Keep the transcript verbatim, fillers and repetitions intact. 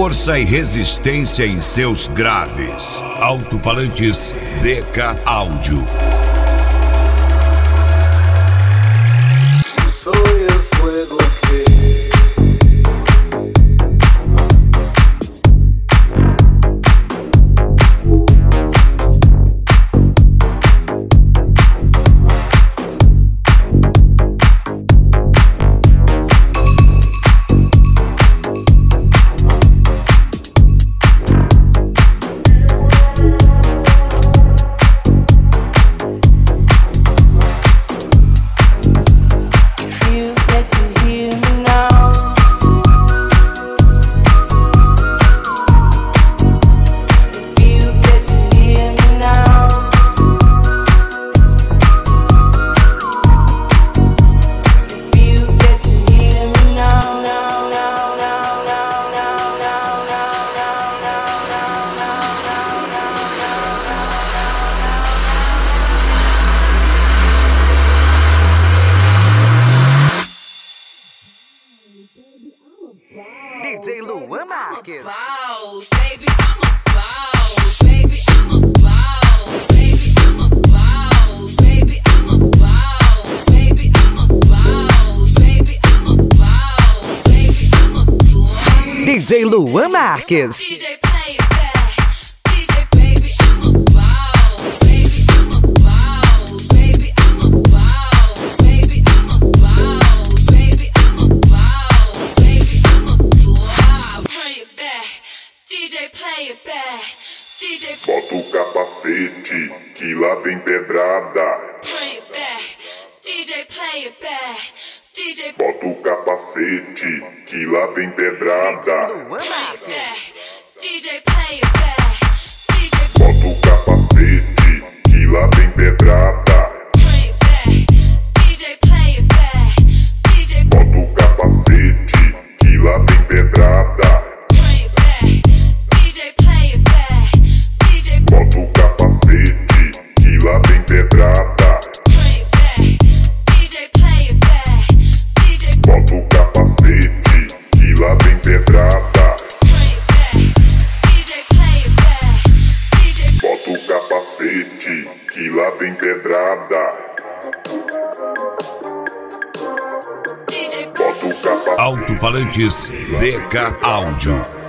força e resistência em seus graves. Alto-falantes D K Áudio. D J Luan Marques. Boss, baby, I'm a boss. Baby, I'm a boss. Baby, I'm a boss. Baby, I'm a boss. Baby, I'm a boss. Baby, I'm a boss. Baby, I'm a boss. D J Luan Marques. D J play it back. D J baby, I'm a boss. Baby, I'm a boss. Baby, I'm a boss. Baby, I'm a boss. Baby, I'm a boss. Baby, I'm a boss. Bring it back. D J play it back. D J Bota o capacete, que lá vem pedrada. bring it back. D J play it back. D J Bota o capacete, que lá vem pedrada. Luan bring it Marques. back. D J play it back. D J Bota o capacete, que lá vem pedrada. bring it back. D J play it back. D J Bota o capacete, que lá vem pedrada. bring it back. D J play it back. D J Bota o capacete, que lá vem pedrada. bring it back. D J play it back. D J Bota o capacete, que lá vem pedrada. bring it back. D J play it back. D J Bota o capacete, que lá vem pedrada. D J Bota o capacete. Alto-falantes D K Áudio.